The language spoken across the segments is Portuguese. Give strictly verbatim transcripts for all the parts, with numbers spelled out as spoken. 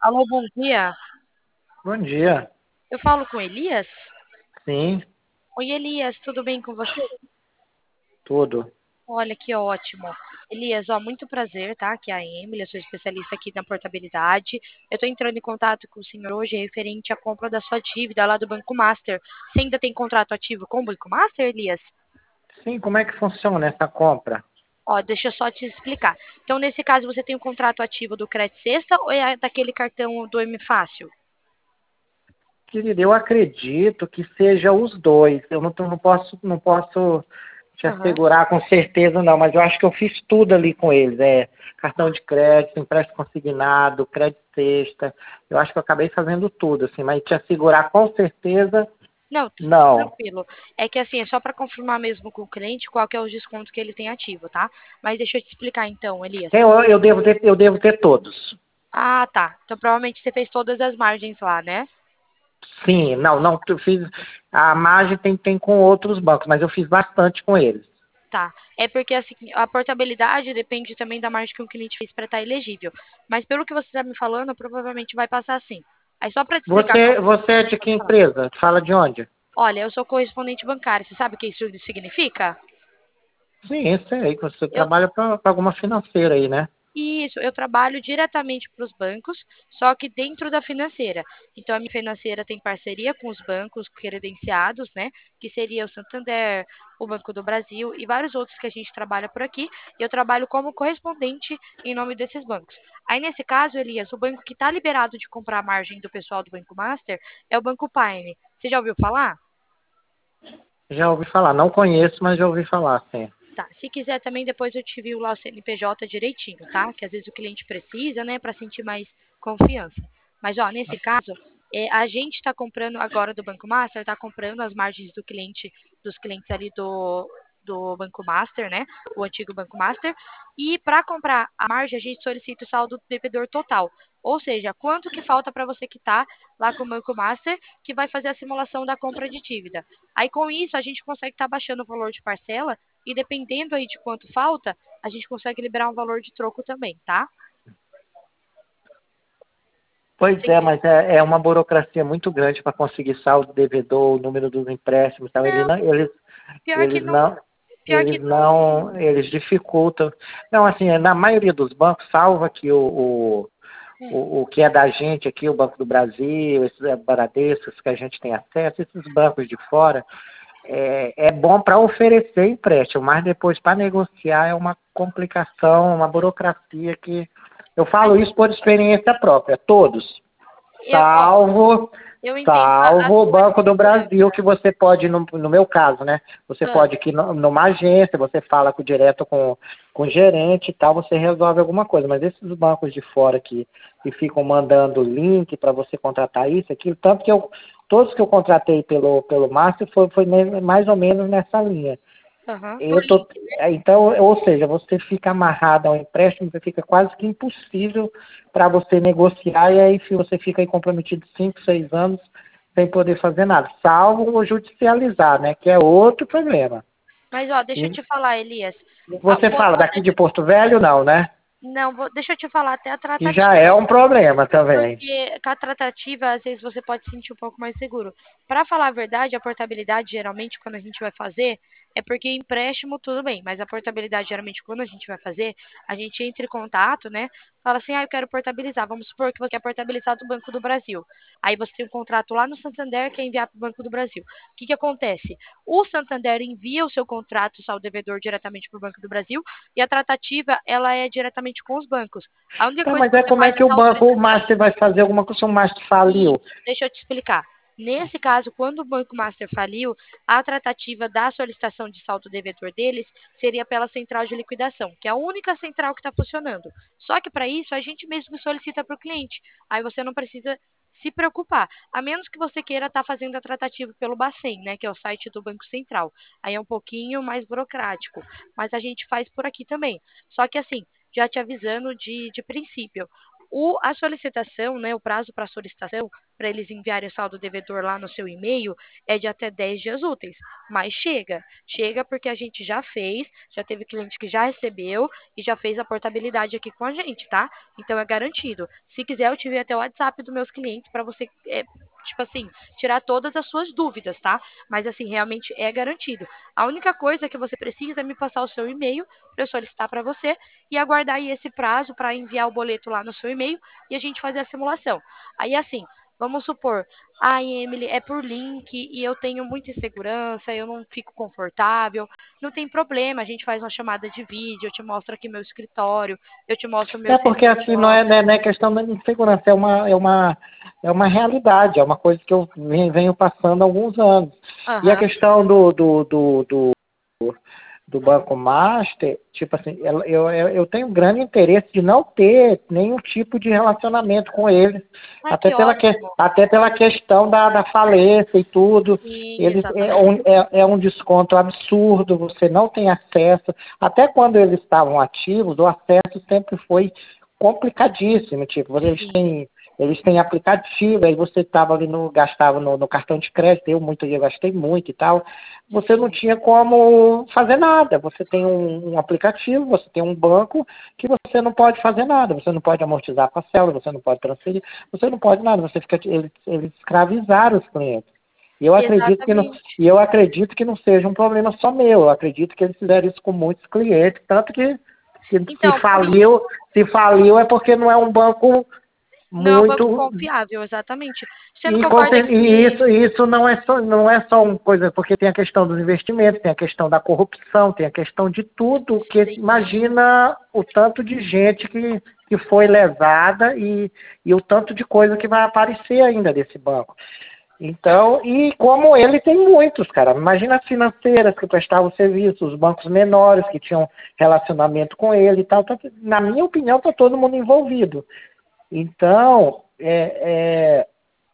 Alô, bom dia. Bom dia. Eu falo com Elias? Sim, Oi, Elias, tudo bem com você? tudo. Olha, que ótimo. Elias, ó, muito prazer, tá? Aqui é a Emily, eu sou especialista aqui na portabilidade. Eu tô entrando em contato com o senhor hoje referente à compra da sua dívida lá do Banco Master. Você ainda tem contrato ativo com o Banco Master, Elias? Sim, como é que funciona essa compra? Ó, deixa eu só te explicar. Então, nesse caso, você tem um contrato ativo do Crédito Sexta ou é daquele cartão do M Fácil? Querido, eu acredito que seja os dois. Eu não, tô- não posso, não posso te Aham. assegurar com certeza, não, mas eu acho que eu fiz tudo ali com eles. É cartão de crédito, empréstimo consignado, crédito sexta. Eu acho que eu acabei fazendo tudo, assim, mas te assegurar com certeza, Não, não. tranquilo. É que assim, é só para confirmar mesmo com o cliente qual que é os descontos que ele tem ativo, tá? Mas deixa eu te explicar então, Elias. Eu, eu devo ter, eu devo ter todos. Ah, tá. Então provavelmente você fez todas as margens lá, né? Sim, não, não, eu fiz. A margem tem, tem com outros bancos, mas eu fiz bastante com eles. Tá. É porque assim, a portabilidade depende também da margem que o cliente fez para estar elegível. Mas pelo que você está me falando, provavelmente vai passar assim. Aí só para te explicar Você, como. você é de que Pode falar. empresa? Fala de onde? Olha, eu sou correspondente bancário. Você sabe o que isso significa? Sim, eu sei que você Eu trabalha para alguma financeira aí, né? Isso, eu trabalho diretamente para os bancos, só que dentro da financeira. Então, a minha financeira tem parceria com os bancos credenciados, né? Que seria o Santander, o Banco do Brasil e vários outros que a gente trabalha por aqui. E eu trabalho como correspondente em nome desses bancos. Aí, nesse caso, Elias, o banco que está liberado de comprar a margem do pessoal do Banco Master é o Banco Paine. Você já ouviu falar? Já ouvi falar. Não conheço, mas já ouvi falar, sim. Tá, se quiser também depois eu te envio lá o C N P J direitinho, tá? Que às vezes o cliente precisa, né, para sentir mais confiança. Mas, ó, nesse caso, é, a gente está comprando agora do Banco Master, está comprando as margens do cliente, dos clientes ali do, do Banco Master, né? O antigo Banco Master. E para comprar a margem, a gente solicita o saldo do devedor total. Ou seja, quanto que falta para você quitar lá com o Banco Master, que vai fazer a simulação da compra de dívida. Aí, com isso, a gente consegue estar baixando o valor de parcela e dependendo aí de quanto falta, a gente consegue liberar um valor de troco também, tá? Pois Sim. é, mas é, é uma burocracia muito grande para conseguir saldo devedor, o número dos empréstimos, então ele Não, não, eles, pior que eles não, não, pior que eles não. não, eles dificultam. Não, assim, na maioria dos bancos, salvo aqui o, o, Hum, o, o que é da gente aqui, o Banco do Brasil, esses é, Baradescos que a gente tem acesso, esses bancos de fora, é, é bom para oferecer empréstimo, mas depois para negociar é uma complicação, uma burocracia que eu mas falo isso por experiência própria, todos, eu, ó, salvo, eu entendo a, a salvo o sua Banco do Brasil, distância. que você pode, no, no meu caso, né? Você Ah, pode ir no- numa agência, você fala com, direto com, com o gerente e tal, você resolve alguma coisa, mas esses bancos de fora que, que ficam mandando link para você contratar isso, aquilo, tanto que eu, todos que eu contratei pelo, pelo Márcio foi, foi ne- mais ou menos nessa linha. aham, por Eu tô, link. então, ou seja, você fica amarrado ao empréstimo, você fica quase que impossível para você negociar, e aí você fica aí comprometido cinco, seis anos sem poder fazer nada, salvo o judicializar, né? Que é outro problema. Mas, ó, deixa eu E te falar, Elias. Ah, você vou, fala vou daqui até de te, Porto Velho, não, né? não, vou, deixa eu te falar até a Que já tratativa. é um problema também. Porque com a tratativa, às vezes você pode se sentir um pouco mais seguro. Para falar a verdade, a portabilidade, geralmente, quando a gente vai fazer, é porque empréstimo, tudo bem, mas a portabilidade, geralmente, quando a gente vai fazer, a gente entra em contato, né? Fala assim, ah, eu quero portabilizar. Vamos supor que você quer portabilizar do Banco do Brasil. Aí você tem um contrato lá no Santander que é enviar para o Banco do Brasil. O que que acontece? O Santander envia o seu contrato ao devedor diretamente para o Banco do Brasil e a tratativa, ela é diretamente com os bancos. A única Tá, coisa mas que é você como é faz é que o dar banco, o autorização. Master vai fazer alguma coisa se o Master faliu? Isso, deixa eu te explicar. Nesse caso, quando o Banco Master faliu, a tratativa da solicitação de saldo devedor deles seria pela central de liquidação, que é a única central que está funcionando. Só que para isso, a gente mesmo solicita para o cliente. Aí você não precisa se preocupar, a menos que você queira estar fazendo a tratativa pelo Bacen, né, que é o site do Banco Central. Aí é um pouquinho mais burocrático, mas a gente faz por aqui também. Só que assim, já te avisando de, de princípio, O, a solicitação, né, o prazo para solicitação, para eles enviarem o saldo devedor lá no seu e-mail, é de até dez dias úteis. Mas chega, chega porque a gente já fez, já teve cliente que já recebeu e já fez a portabilidade aqui com a gente, tá? Então é garantido. Se quiser, eu tive até o WhatsApp dos meus clientes para você, é, tipo assim, tirar todas as suas dúvidas, tá? Mas assim, realmente é garantido. A única coisa que você precisa é me passar o seu e-mail para eu solicitar para você e aguardar aí esse prazo para enviar o boleto lá no seu e-mail e a gente fazer a simulação. Aí assim, vamos supor, ah, Emily, é por link e eu tenho muita insegurança, eu não fico confortável. Não tem problema, a gente faz uma chamada de vídeo, eu te mostro aqui meu escritório, eu te mostro meu É porque serviço assim não é, não é não é questão da insegurança, é uma, é uma, é uma realidade, é uma coisa que eu venho, venho passando há alguns anos. E a Aham, questão do, do, do, do do Banco Master, tipo assim, eu, eu, eu tenho grande interesse de não ter nenhum tipo de relacionamento com eles, ah, até que pela, que, ótimo. até pela questão da, da falência e tudo. Sim, Eles, é, exatamente. um, é, é um desconto absurdo, você não tem acesso. Até quando eles estavam ativos, o acesso sempre foi complicadíssimo, tipo, eles Sim, têm eles têm aplicativo, aí você estava ali no, gastava no, no cartão de crédito, eu muito, eu gastei muito e tal, você não sim, tinha como fazer nada. Você tem um, um aplicativo, você tem um banco que você não pode fazer nada, você não pode amortizar a parcela, você não pode transferir, você não pode nada, você fica, eles, eles escravizaram os clientes. E eu acredito que não, exatamente. e eu acredito que não seja um problema só meu, eu acredito que eles fizeram isso com muitos clientes, tanto que se, se Então, por faliu, isso, se faliu é porque não é um banco não é um banco muito. confiável, exatamente. Você não E, com concorda cer- e isso, que. isso não é só, não é só uma coisa, porque tem a questão dos investimentos, tem a questão da corrupção, tem a questão de tudo, que Sim, imagina o tanto de gente que, que foi lesada e, e o tanto de coisa que vai aparecer ainda desse banco. Então, e como ele tem muitos, cara. Imagina as financeiras que prestavam serviço, os bancos menores que tinham relacionamento com ele e tal. Então, na minha opinião, está todo mundo envolvido. Então, é, é,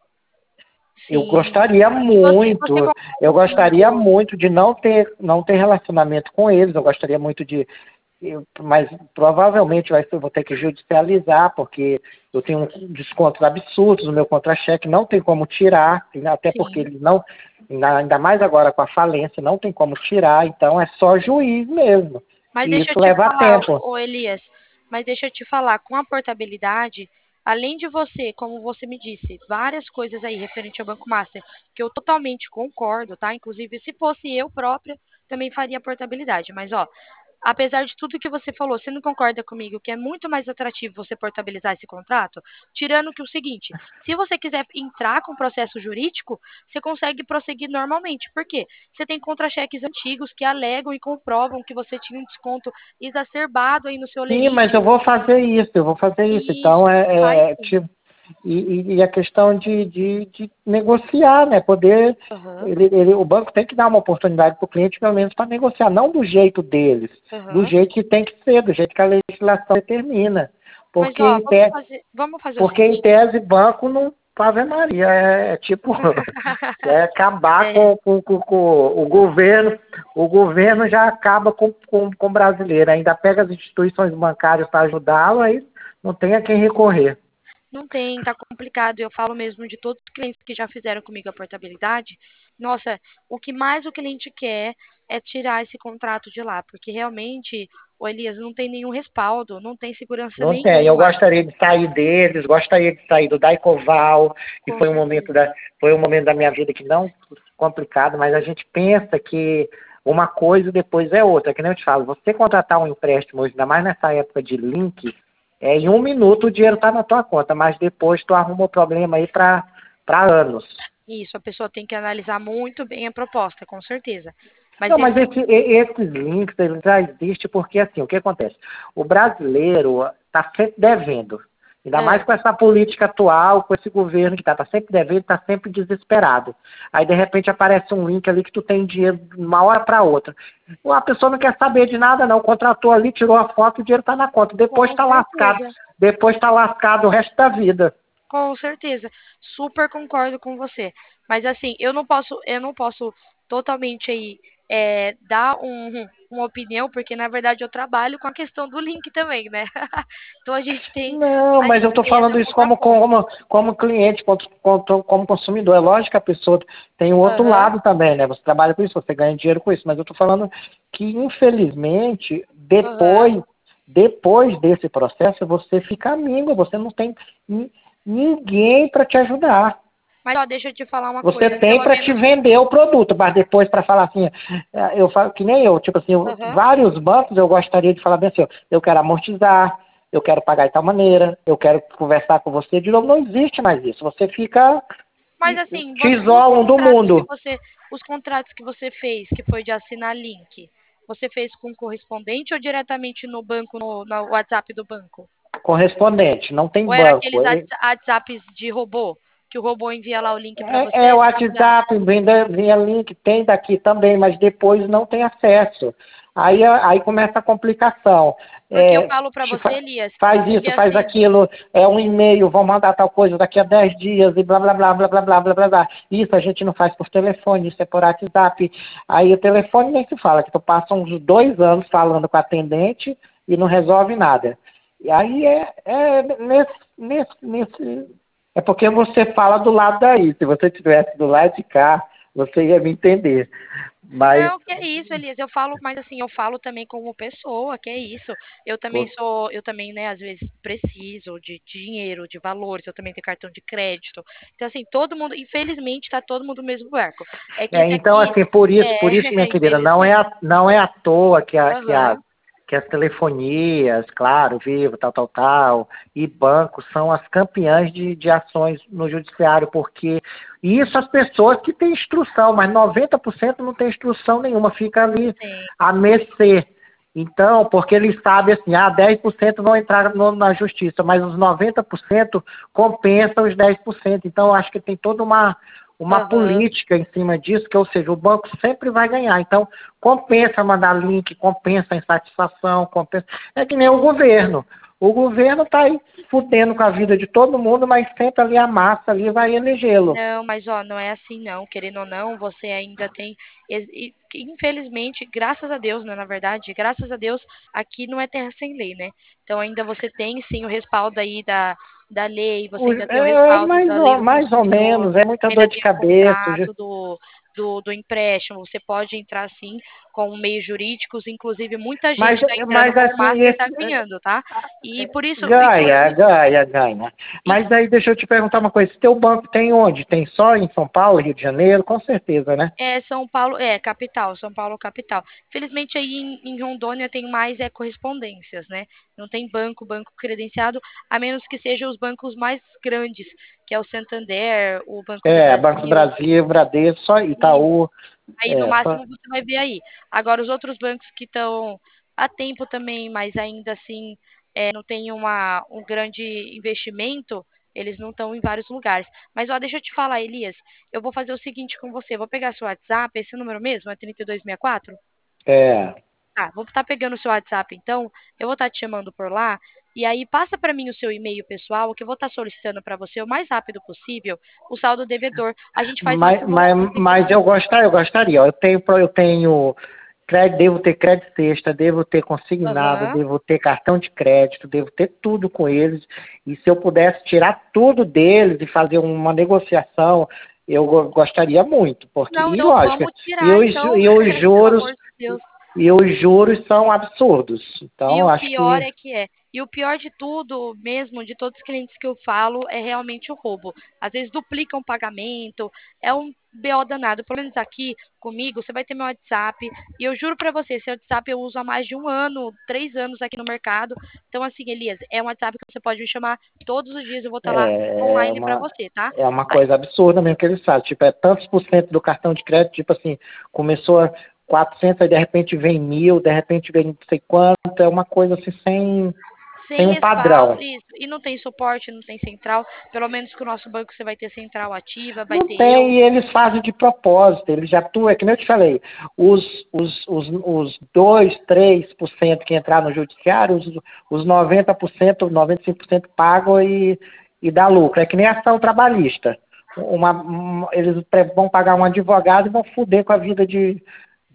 eu sim. gostaria E você, você muito, eu concorda gostaria comigo? muito de não ter, não ter relacionamento com eles, eu gostaria muito de, eu- mas provavelmente vai, ser- eu vou ter que judicializar, porque eu tenho um descontos absurdos no meu contra-cheque, não tem como tirar, até porque Sim. eles não, ainda ainda mais agora com a falência, não tem como tirar, então é só juiz mesmo, Mas e deixa eu isso te leva falar, tempo. ô Elias, mas deixa eu te falar, com a portabilidade, além de você, como você me disse, várias coisas aí referente ao Banco Master, que eu totalmente concordo, tá? Inclusive, se fosse eu própria, também faria portabilidade. Mas, ó, apesar de tudo que você falou, você não concorda comigo que é muito mais atrativo você portabilizar esse contrato? Tirando que o seguinte, se você quiser entrar com processo jurídico, você consegue prosseguir normalmente. Por quê? Você tem contra-cheques antigos que alegam e comprovam que você tinha um desconto exacerbado aí no seu Sim, mas lerite. eu vou fazer isso, eu vou fazer isso. Isso, Então, faz é, é, sim. tipo, e, e- e a questão de, de, de negociar, né? Poder, Aham, ele, ele- o banco tem que dar uma oportunidade para o cliente, pelo menos, para negociar, não do jeito deles, do aham. jeito que tem que ser, do jeito que a legislação determina. Mas, Porque, ó, em vamos te, fazer, vamos fazer o porque, em seguinte. tese, banco não. Ave Maria, é, é tipo, é acabar É, com, com, com, com o governo, o governo já acaba com, com, com o brasileiro, ainda pega as instituições bancárias para ajudá-lo, aí não tem a quem recorrer. não tem, tá complicado. Eu falo mesmo de todos os clientes que já fizeram comigo a portabilidade. Nossa, o que mais o cliente quer é tirar esse contrato de lá, porque realmente, o Elias, não tem nenhum respaldo, não tem segurança Não tem. Eu nenhuma. gostaria de sair deles, gostaria de sair do Daicoval, que Com foi um momento certeza. da, foi um momento da minha vida que não complicado, mas a gente pensa que uma coisa depois é outra. Que nem eu te falo, você contratar um empréstimo hoje, ainda mais nessa época de link, é, em um minuto o dinheiro está na tua conta, mas depois tu arruma o problema aí para para anos. Isso, a pessoa tem que analisar muito bem a proposta, com certeza. Mas Não, mas esse, esse- e- esses links, eles já existem porque, assim, o que acontece? O brasileiro está sempre devendo. Ainda mais ah, com essa política atual, com esse governo que está tá sempre devendo, está sempre desesperado. Aí, de repente, aparece um link ali que tu tem dinheiro de uma hora para outra. A pessoa não quer saber de nada, não. Contratou ali, tirou a foto, o dinheiro está na conta. Depois com está lascado. certeza. Depois está lascado o resto da vida. Com certeza, super concordo com você. Mas assim, eu não posso, eu não posso totalmente aí. é, dar um, uma opinião, porque na verdade eu trabalho com a questão do link também, né? Então a gente tem, Não, a mas eu gente estou tem essa falando isso como, contraponto. como, como cliente, como, como consumidor. É lógico que a pessoa tem o outro Aham, lado também, né? Você trabalha com isso, você ganha dinheiro com isso. Mas eu estou falando que, infelizmente, aham. depois, depois desse processo, você fica amigo, você não tem ni- ninguém para te ajudar. Mas ó, deixa eu te falar uma Você coisa, tem pelo para te menos. vender o produto, mas depois para falar assim, eh, eu falo que nem eu, tipo assim, eu- Aham. vários bancos eu gostaria de falar bem assim, ó, eu quero amortizar, eu quero pagar de tal maneira, eu quero conversar com você de novo, não existe mais isso. Você fica, Mas assim, te você, nos isolam do contratos que mundo. você, os contratos que você fez, que foi de assinar link, você fez com correspondente ou diretamente no banco, no, no WhatsApp do banco? Correspondente, não tem Ou era banco. aqueles É, whats- WhatsApps de robô, que o robô envia lá o link para é é você, o você assinar? WhatsApp, vem, da- vem a link, tem daqui também, mas depois não tem acesso. Aí, a- aí começa a complicação. Porque eu É, falo para te você, fa- Elias, faz que isso, faz assim, aquilo, é um e-mail, vão mandar tal coisa daqui a dez dias e blá, blá, blá, blá, blá, blá, blá, blá, blá. Isso a gente não faz por telefone, isso é por WhatsApp. Aí o telefone nem se fala, que tu passa uns dois anos falando com a atendente e não resolve nada. E aí é, é nesse, nesse, nesse é porque você fala do lado daí. Se você estivesse do lado de cá, você ia me entender. Mas, não, que é isso, Elias. Eu falo, mas assim, eu falo também como pessoa, que é isso. Eu também pô, sou, eu também, né, às vezes preciso de dinheiro, de valores, eu também tenho cartão de crédito. Então, assim, todo mundo, infelizmente, tá todo mundo no mesmo barco. É que é, esse então, aqui, assim, por isso, é, por isso, minha querida, não é, infelizmente, à- não é à toa que, a, que, a, aham, que as telefonias, claro, Vivo, tal, tal, tal, e bancos são as campeãs de, de ações no judiciário, porque isso as pessoas que têm instrução, mas noventa por cento não tem instrução nenhuma, fica ali sim, a mercê. Então, porque eles sabem assim, ah, dez por cento vão entrar no- na justiça, mas os noventa por cento compensam os dez por cento. Então, eu acho que tem toda uma, uma aham. política em cima disso, que, ou seja, o banco sempre vai ganhar. Então, compensa mandar link, compensa a insatisfação, compensa. É que nem o governo. O governo está aí fudendo com a vida de todo mundo, mas sempre ali a massa ali vai elegê-lo. Não, mas ó, não é assim não. Querendo ou não, você ainda tem. ex- e- Infelizmente, graças a Deus, né? Na verdade, graças a Deus, aqui não é terra sem lei, né? Então ainda você tem sim o respaldo aí da, da lei, você O- ainda tem o É respaldo mais da lei ou, do mais ou consumidor, menos, é muita dor ainda de tem o cabeça. contrato do, do, do empréstimo, você pode entrar sim com meios jurídicos, inclusive muita gente Mas, está entrando mas com assim, master e esse, está ganhando, tá? E por isso, e por ganha, isso, ganha, ganha. Mas aí deixa eu te perguntar uma coisa, teu banco tem onde? Tem só em São Paulo, Rio de Janeiro? Com certeza, né? é, São Paulo, é, capital, São Paulo, capital. Felizmente aí em, em Rondônia tem mais é, correspondências, né? Não tem banco, banco credenciado, a menos que sejam os bancos mais grandes, que é o Santander, o Banco do É, Banco do Brasil, Brasil, Bradesco, só isso. Itaú, Aí no é, só, máximo você vai ver aí. Agora os outros bancos que estão a tempo também, mas ainda assim é, não tem uma, um grande investimento, eles não estão em vários lugares. Mas ó, deixa eu te falar, Elias, eu vou fazer o seguinte com você, eu vou pegar seu WhatsApp, esse número mesmo, é trinta e dois sessenta e quatro? é, Tá, vou estar pegando o seu WhatsApp então, eu vou estar te chamando por lá, e aí passa para mim o seu e-mail pessoal, que eu vou estar solicitando para você o mais rápido possível o saldo devedor. A gente faz uma mas, mas, simulação de mas eu preço. gostaria, eu gostaria, ó, eu tenho, pro- eu tenho crédito, devo ter crédito sexta, devo ter consignado, Aham. devo ter cartão de crédito, devo ter tudo com eles, e se eu pudesse tirar tudo deles e fazer uma negociação, eu go- gostaria muito, porque, Não, e então lógico, vamos e tirar, os, então, e os pelo juros, amor de Deus. e os juros são absurdos, então E eu o acho pior que é que é. E o pior de tudo, mesmo, de todos os clientes que eu falo, é realmente o roubo. Às vezes duplicam o pagamento, é um B O danado. Pelo menos aqui comigo, você vai ter meu WhatsApp. E eu juro pra você, esse WhatsApp eu uso há mais de um ano, três anos aqui no mercado. Então, assim, Elias, é um WhatsApp que você pode me chamar todos os dias, eu vou estar lá é online pra uma, você, tá? é uma Aí, coisa absurda mesmo que eles fazem. Tipo, é tantos por cento do cartão de crédito, tipo assim, começou a quatrocentos, aí de repente vem mil, de repente vem não sei quanto, é uma coisa assim sem, sem sem um respaldo, padrão. isso. E não tem suporte, não tem central. Pelo menos com o nosso banco você vai ter central ativa, vai Não ter eu. tem, e eles fazem de propósito, eles já atuam, é que nem eu te falei, os, os, os, os dois, três por cento que entrar no judiciário, os, os noventa por cento, noventa e cinco por cento pagam e, e dá lucro. É que nem ação trabalhista. Uma, uma- eles pre- vão pagar um advogado e vão foder com a vida de,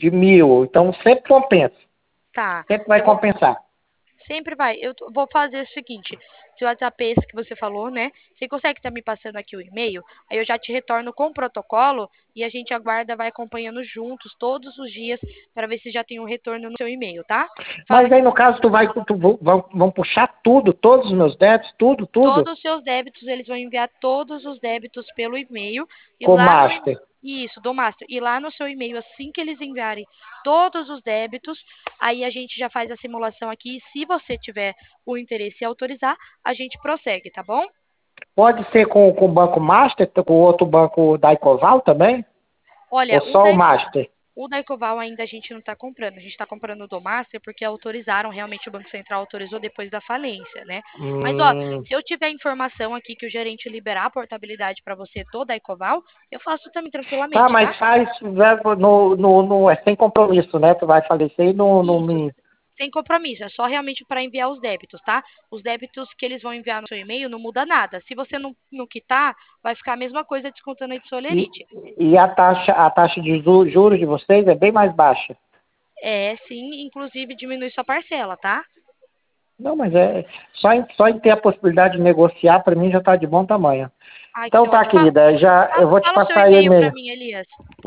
de mil. Então sempre compensa. Tá. Sempre vai Eu vou compensar. Sempre vai. Eu tô- vou fazer o seguinte: se o WhatsApp é esse que você falou, né? Você consegue estar me passando aqui o e-mail? Aí eu já te retorno com o protocolo e a gente aguarda, vai acompanhando juntos todos os dias para ver se já tem um retorno no seu e-mail, tá? Fala Mas aí, aqui. no caso, tu vai, tu, vão, vão vão puxar tudo, todos os meus débitos, tudo, tudo, Todos os seus débitos, eles vão enviar todos os débitos pelo e-mail e com lá no e- master. isso, do Master. E lá no seu e-mail, assim que eles enviarem todos os débitos, aí a gente já faz a simulação aqui. E se você tiver o interesse em autorizar, a gente prossegue, tá bom? Pode ser com, com o banco master, com o outro banco da Ecoval também? Ou Olha, o só da o master? O da Ecoval ainda a gente não está comprando. A gente está comprando o do Master porque autorizaram, realmente o Banco Central autorizou depois da falência, né? Mas, ó, Hum, se eu tiver informação aqui que o gerente liberar a portabilidade para você toda a Ecoval, eu faço também tá, tranquilamente, tá? mas faz né, no, no, no, é sem compromisso, né? Tu vai falecer e não, não Isso, me. sem compromisso, é só realmente para enviar os débitos, tá? Os débitos que eles vão enviar no seu e-mail não muda nada. Se você não, não quitar, vai ficar a mesma coisa descontando aí do seu E, olerite. e a taxa, a taxa de ju- juros de vocês é bem mais baixa. É, sim, inclusive diminui sua parcela, tá? Não, mas é só em, só em ter a possibilidade de negociar, para mim já está de bom tamanho. Ai, que Então tá, ótimo. Fa- querida, já eu Fala, vou te fala o seu passar aí o e-mail para e-mail. mim, Elias.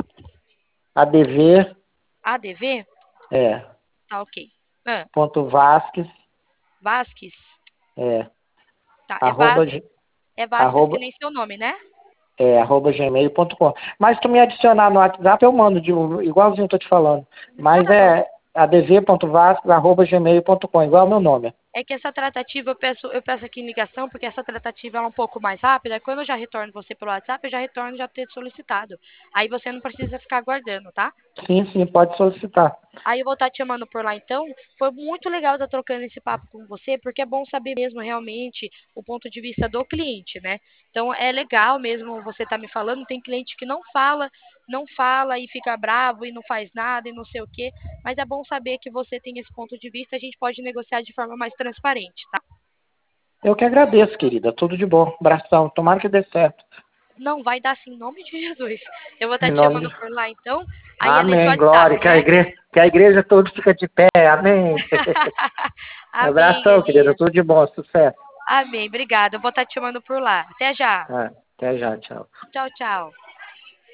A D V A D V? é Tá, ok. Ah, ponto Vasques Vasques? é Tá, é, arroba, Vas, g- é Vasques que arroba, nem seu nome, né? é, arroba gmail ponto com. Mas tu me adicionar no WhatsApp, eu mando de, igualzinho eu tô te falando. Mas Tá bom. é adv.vasques arroba gmail ponto com, igual meu nome. É que essa tratativa eu peço, eu peço aqui em ligação, porque essa tratativa ela é um pouco mais rápida. Quando eu já retorno você pelo WhatsApp, eu já retorno já ter solicitado. Aí você não precisa ficar aguardando, tá? Sim, sim, pode solicitar. Aí eu vou estar te chamando por lá então. Foi muito legal estar trocando esse papo com você, porque é bom saber mesmo realmente o ponto de vista do cliente, né? Então é legal mesmo você estar me falando. Tem cliente que não fala, não fala e fica bravo e não faz nada e não sei o quê. Mas é bom saber que você tem esse ponto de vista, a gente pode negociar de forma mais transparente, tá? Eu que agradeço, querida. Tudo de bom. Abração. Tomara que dê certo. Não vai dar sim, em nome de Jesus. Eu vou estar Em te nome chamando de... por lá então. Aí é nesse Amém. Glória. WhatsApp, Que a né? igreja, que a igreja toda fica de pé. Amém. Amém, Abração, querida. Elias. Tudo de bom. Sucesso. Amém, obrigada. Eu vou estar te chamando por lá. Até já. Ah, até já. Tchau. Tchau, tchau.